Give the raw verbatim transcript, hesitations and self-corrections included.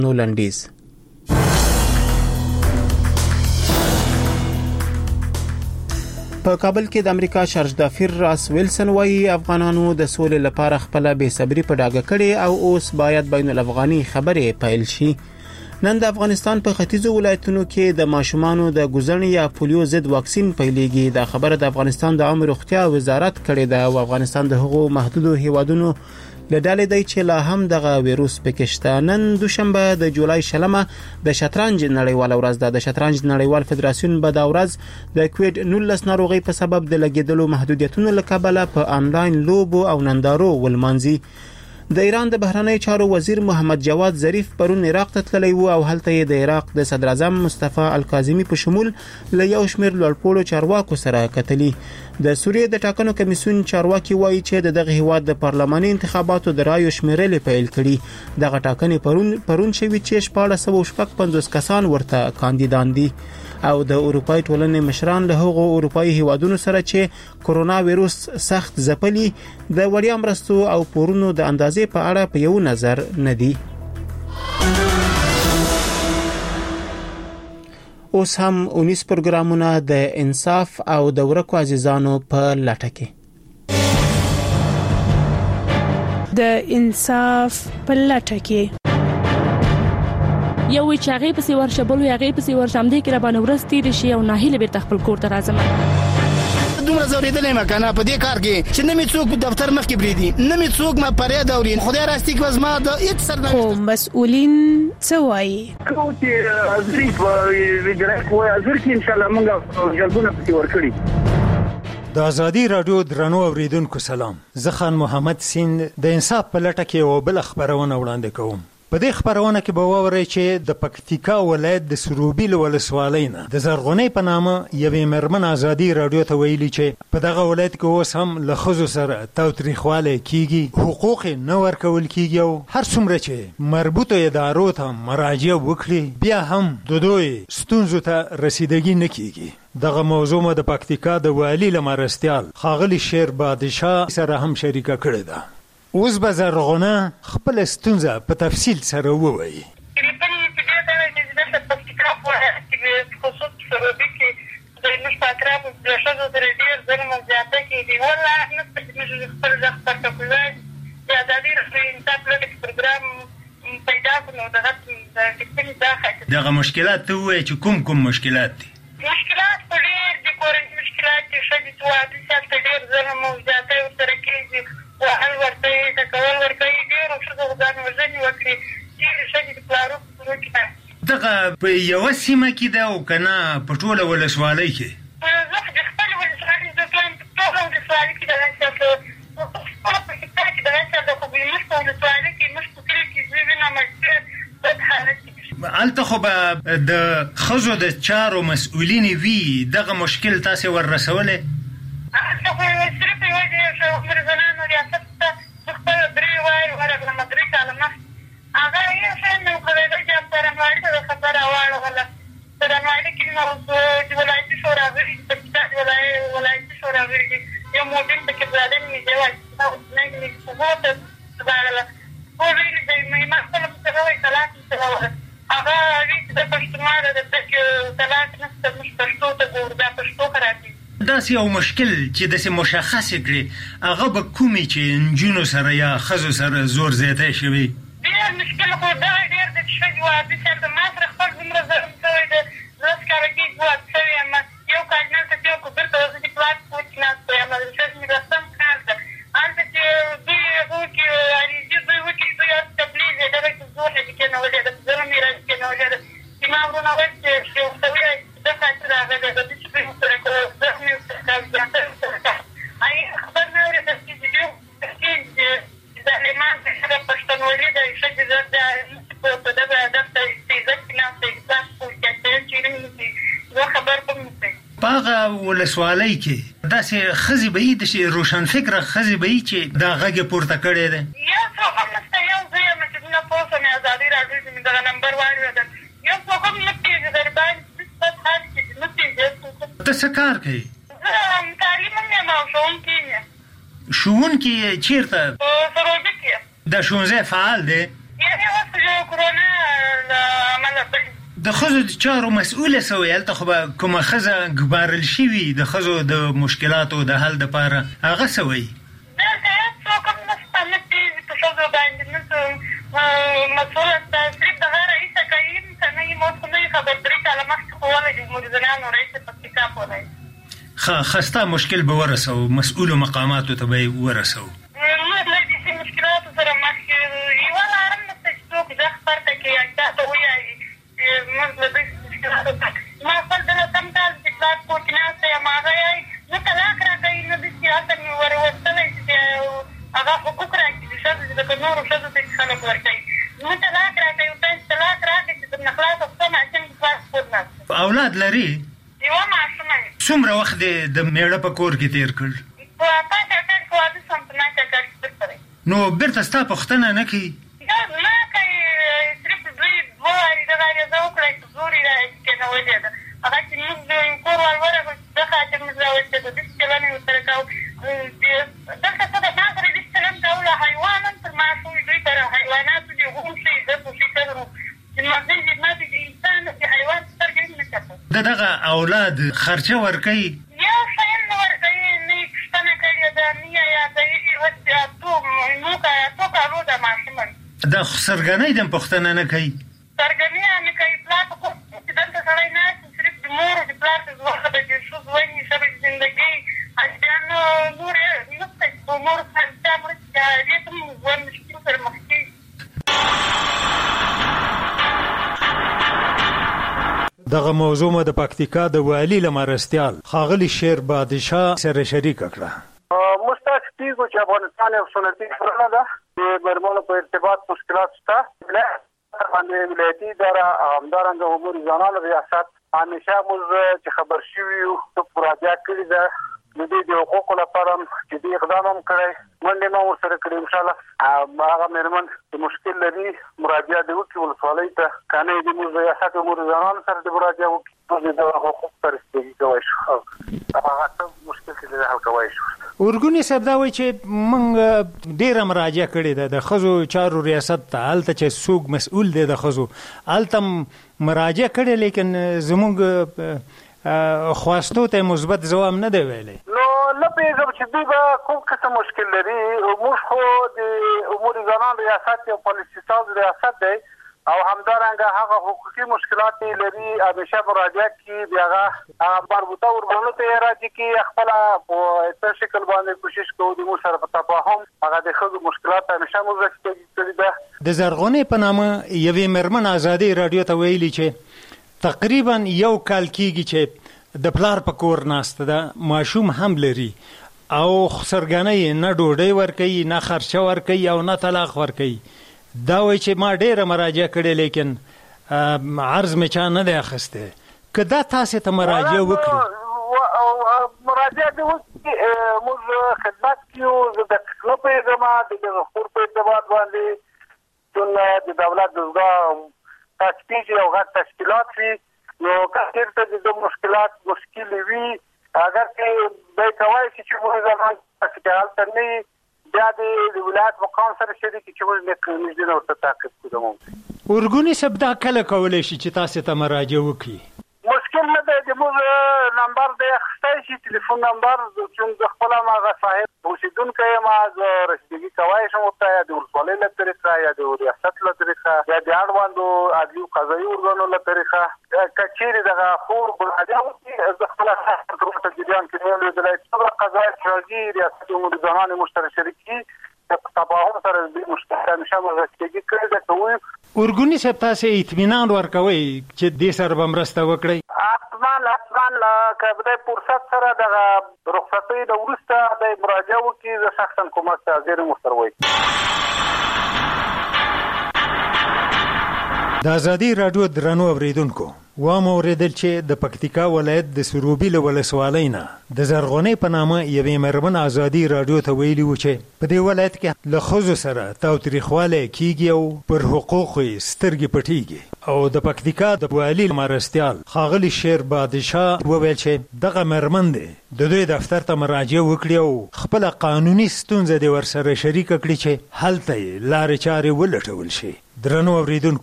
نو لنډیز. په کابل کې د امریکا شارج دافیر راس ویلسن وایي افغانانو د سولې لپاره خپل بے صبري په ډاګه کړي او اوس باید بین الافغاني خبرې پیل شي. نن د افغانستان په ختیځو ولایتونو کې د ماشومانو د ګوزڼ یا پولیو ضد واکسین پیلېږي. دا خبره د افغانستان د عامه روغتیا وزارت کړې ده او افغانستان د هغو محدودو هیوادونو له ډلې دی چې لا هم دغه ویروس پکې شته. نن دوشنبه د جولای شلمه د شطرنج نړیواله ورځ ده. د شطرنج نړیوال فدراسیون به دا ورځ د کووډ نولس ناروغي په سبب د لګیدلو محدودیتونو له کبله په آنلاین لوبو او نندارو ولمانځي. د ایران د بهرنی چارو وزیر محمد جواد ظریف پرون عراق ته تللی و او هلته د عراق د صدر اعظم مصطفی الکاظمی په شمول له یو شمېر لوړپوړو چارواکو سره کتلي. د سوریې د ټاکنو کمیسیون چارواکي وایي چې دغه هیواد د پارلماني انتخاباتو د رایو شمیرل پیل کړي. دغه ټاکنې پرون پرون شوي چې شپږ سوه شپږ پنځوس کسان ورته کاندیدان دي او د اروپای ټولنې مشران له هغو اروپایي هیوادونو سره چې کورونا ویروس سخت ځپلي د وړیا مرستو او پورونو د اندازې په اړه په یو نظر نه دي. اوس هم اونیس پروګرامونه د انصاف او د ورکو عزیزانو په لټه کې. د انصاف په لټه کې یو چې هغه په سی ورشه بل هغه په سی ورشم دې کې را باندې ورستې شي او ناهیله به تخپل کور ته راځم. دومره زوریدلې مکنه په دې کار کې چې نه می څوک په دفتر مخ کې بریدي نه می څوک ما پرې دورین خدای راستي کې وزما د هیڅ سر خو مسؤلین څه وایي کو چې ازري په ویډرک وای ازر کې ان شاء الله موږ جلبونه پتی ورکړي. د ازادي رادیو درنو اوریدونکو سلام. زه خان محمد سین د انصاف په لټه کې او بل خبرونه وړاندې کوم. په دې خبرونه کې به ووري چې د پکتیکا ولایت د سروبیل ولسوالۍ نه د زرغونې په نامه یوې مرمن ازادي رادیو ته ویلي چې په دغه ولایت کې اوس هم له ښځو سره تاوتریخوالی کیږي، حقوق نه ورکول کیږي او هر څومره چې مربوطه ادارو ته مراجعه وکړي بیا هم د دوی ستونزو ته رسیدګي نه کیږي. دغه موضوع مو د پکتیکا د والی له مرستیال ښاغلي شیر بادشاه سره هم شریکه کړې ده. اوس به زرغونه خپل ستونزه په تفصیل سره ووایي. دغه مشکلات ته وایي چې کوم کوم مشکلات دي؟ مشکلات په ډېر دي، کورني مشکلات دي، ښځې چې واده شي هلته ډېر ظلم او زیاتی ورسره کېږي، وهل ورته یې ټکول ورته یې ډېرو ښځو ځان وژنې وکړي، ډېرې ښځې د پلارو په کورو کې دغه په یوه سیمه کې ده او که نه په ټوله ولسوالۍ کې؟ زه د خپلې ولسوالۍ زه وایم په ټوله ولسوالۍ کې دغه شی په خپله په کتاب کې دغه شی ده، خو زموږ په ولسوالۍ کې زموږ په کلي کې زه وینم ډېر بد حالت کې. هلته خو به د ښځو د چارو مسؤلینې وي، دغه مشکل تاسې ور رسولی؟ هلته خو صرف یوازې عمر زنانو ریاست ته زه خپله درې وارې ورغلم، درې کاله مخکې هغه یو شی مې وکړی چې څارنوالي ته د خبره واړوله. څارنوالي کې نو چې ولایتي شورا غړي دي، پکتیکا ولایتي شورا غړي دي، یو موبین پکې برادر مې دی وایي چې مې سبو ته سپارله. خو ویلي دی مې ما خپله ورته وایي طلاق مې سره وله هغه وایي چې د پښتونواله د پکې طلاق نشته، موږ پښتو ته ګورو، دا پښتو خرابېږي. داسې یو مشکل چې داسې مشخصې کړي هغه به کومې چې نجونو سره یا ښځو سره زور زیاتی شوي؟ ډېر مشکل خو دغه ډېر دی چې ښځې واده شي. هلته ما سره خپل دومره ظلم شوی دی، لس کاله کېږي واده شوی یم، یو کال مې هلته تېر کړو، بېرته زه د پلار په کور کې ناسته یم، د ښځې مې رسم کار ده. هلته چې دوی هغه وکړي عریضې دوی وکړي، دوی هلته تبلیغ یې دغه کې زور یې کېنولی ده، ظلم یې را کېنولی ده. چې ما ورونه ویل چې ورته ویل چې ده خاطر راغلی ده، دوی چې دوی ورسره کوي زخم یې ورسره کوي، زیاته یې ورسره کوي. هغې خبر نه اورېدل چې دوی چې ظالمان د پښتونولي د ښځې زر د په دغه هدف ته عزت کې ناسته احساس کوي چې یوه خبر به م کوي. په هغه ولسوالۍ کې داسې ښځې به وي، داسې روشنفکره ښځې به وي چې دا غږ یې پورته کړی دی؟ یو څوک هم نشته، یو زه یم چې نه پوه شوم ازادي راډیو چې مې دغه نمبر واورېدل، یو څوک هم نه پوهېږي، غریبان بد حال کې دي، نه پوهېږي. ته څه کار کوې؟ زه تعلیم هم یم او ښوونکی هم یم. ښوونکي چېرته؟ په سروبي کې. دا ښوونځی فعال دی؟ یعنې اوس کرونا د ښځو د چارو مسؤله سوی هلته خو به کومه ښځه ګمارل شوي د ښځو د مشکلاتو د حل دپاره هغه څه وایي؟ دلته څوک هم نشته، نه چې په ښځو باندې نه مسؤله ده، صرف دغه رئیسه کوي که نه یې اوس خو نه یې خبر درې کاله مخکې خو ولی د مریضانو رئیس پکتیکا پولی ښه ښه ستا مشکل به ورسوو، مسؤلو مقاماتو ته به یې ورسوو. موږ له دې مشکلاتو سره مخ یوه لاره هم نشته چې څوک غږ پورته کړي یا چا ته ووایي موږ له دې مشکلاتو سره ما خپل دله سم کال چې پلار کور کې ناسته یم هغه یې نه طلاق راکوي نه داسې هلته مې ور وستلی چې هغه حقوق راکړي د ښځو چې لکه نورو ښځو ته چې خلک ورکوي نه طلاق راکوي ورته چې طلاق راکړي چې درنه خلاصه شوه ماشوم د پلار کور ناسته. اولاد لري؟ یوه ماشومه یم. څومره وخت دې د میړه په کور کې تېر کړ؟ په تا کاکړ کې واده شوم په ما کاکړ کې بېرته دی. نو بېرته ستا پوښتنه نه کوي؟ نه کوي، صرف دوی دوه وارې دغه اریزه وکړی چې زور یې راکېنولې ده هغه چې موږ کور ور ورغلو چې ده خاطر موږ راوستېدو داسې چلن یې ورسره کوو. دلته څه ده ما سره داسې چلن کولو حیوان هم تر ما شوي دوی تر حیواناتو دي غوم شي ده پوښي کړو چې مغزي خدمت د انسان د حیوان سترګې هم نه کتل. د دغه اولاد خرچه ورکوي؟ یو شی هم نه ورکوي، نه یې پوښتنه کړې ده نه یې یادوي. اوس اتو موږ اتو کالو ده ماشوم د سرګنۍ د پوښتنه نه کوي؟ سرګنۍ هم نه کوي. پلار په کور چې دلته سړی ناست وي صرف د مور د پلار د ژوند د ژوند ونې ژبه د زندګۍ اجان نور یې نشته چې په مور سره چا مرسته دې ته هم ژوند مشکل سره مخ کېږي. دغه موضوع مو د پکتیکا د والي له مرستیال ښاغلي شیر بادشاه سره شریکه کړه. موږ تاسو کېږو چې افغانستان یو سنتي ټولنه ده، د مېرمنو په ارتباط مشکلات شته. باندې ولایتي اداره همدارنګه امور ځوانانو ریاست همیشه موږ چې خبر شوي یو مراجعه کړې ده د دې د حقوقو لپاره جدي اقدام هم کړی، منډې ما ورسره کړې. انشاءالله هغه مېرمن چې مشکل لري مراجعه دې وکړي ولسوالۍ ته، که نه یې د موږ ریاست امور ځوانانو سره دې مراجعه وکړي، موږ د دغه حقوق سره استفادې کولی شو، هغه څه مشکل چې دی حل کولی شو. ورګونې صاحب دا وایي چې موږ ډېره مراجعه کړې ده د ښځو چارو ریاست ته، هلته چې څوک مسؤل دی د ښځو هلته مراجعه کړې، لیکن زموږ خواستو ته مثبت ځواب نه دی ویلی. نو نه پوهېږم چې دوی به کوم قسم مشکل لري. موږ خو د امور ځوانان ریاست یو پالیسي ساز ریاست دی او همدارنګه هغه حقوقي مشکلات لري همیشه مراجعه کړي، بیا هغه مربوطه ارګانونو ته یې راجع کړي، خپله په څه شکل باندې کوشش کوو د موږ سره په تفاهم هغه د ښځو مشکلات همیشه موږ راټیټ کړي ده. د زرغونې په نامه یوې مېرمن ازادۍ راډیو ته ویلي چې تقریبا یو کال کېږي چې د پلار په کور ناسته ده، ماشوم هم لري او سرګنۍ نه ډوډۍ ورکوي نه خرچه ورکوي او نه طلاق ورکوي. دا وایي چې ما ډېره مراجعه کړې لیکن عرض مې چا نه دی اخیستی. که دا تاسې ته مراجعه وکړي مراجعه دې وکړي، موږ خدمت کیو. زه دقیق نه پوهېږم د دغه خور په ارتباط باندې، چون د دولت دستګاه تشکیل او غټ تشکیلات وي، نو که چېرته د ده مشکلات مشکلې وي اگر چې دی کولی شي چې موږ زمان چې هلته نه وي بیا د ولایت مقام سره شریک چې موږ نږدې نه ورته تعقیب کړو. ممکن ورګونې صاحب دا کله کولی شي چې تاسې ته مراجعه وکړي؟ مشکل نه دی، د موږ نمبر دی اخیستی شي، تلیفون نمبر، چون زه خپله هم هغه صاحب اوسېدونکی یم، زه رسیدګي کولی شم ورته، یا د ولسوالۍ له طریقه یا د ریاست له طریقه یا د اړوندو عدلي او قضایي ارګانو له طریقه. که چېرې دغه خور مراجعه وکړي زه خپله ورته جریان کې نه یم لوېدلی، څومره قضایت راځي ریاست امور ځوانان یې موږ سره شریک کړي، په تفاهم سره دې مشکل همیشه موږ رسیدګي کړې ده. که وایو ورګونې صاحب تاسې اطمینان ورکوئ چې دې سره به مرسته وکړئ؟ حتما حتما که د فرصت سره دغه رخصتۍ نه وروسته د مراجعه وکړي زه شخصا کومک ته حاضر یم ورسره وایي. د ازادي راډیو درنو اوریدونکو، وامو اورېدل چې د پکتیکا ولایت د سروبي له ولسوالۍ نه د زرغونې په نامه یوې مېرمن ازادي راډیو ته ویلي وو چې په دې ولایت کې له ښځو سره تاوتریخوالی کېږي او پر حقوقو یې سترګې پټېږي. او د پکتیکا د والي مرستیال ښاغلي شیر بادشاه وویل چې دغه مېرمن دی د دوی دفتر ته مراجعه وکړي او خپله قانوني ستونزه دې ورسره شریکه کړي چې هلته یې لارې چارې ولټول شي. درنو اوریدونکو،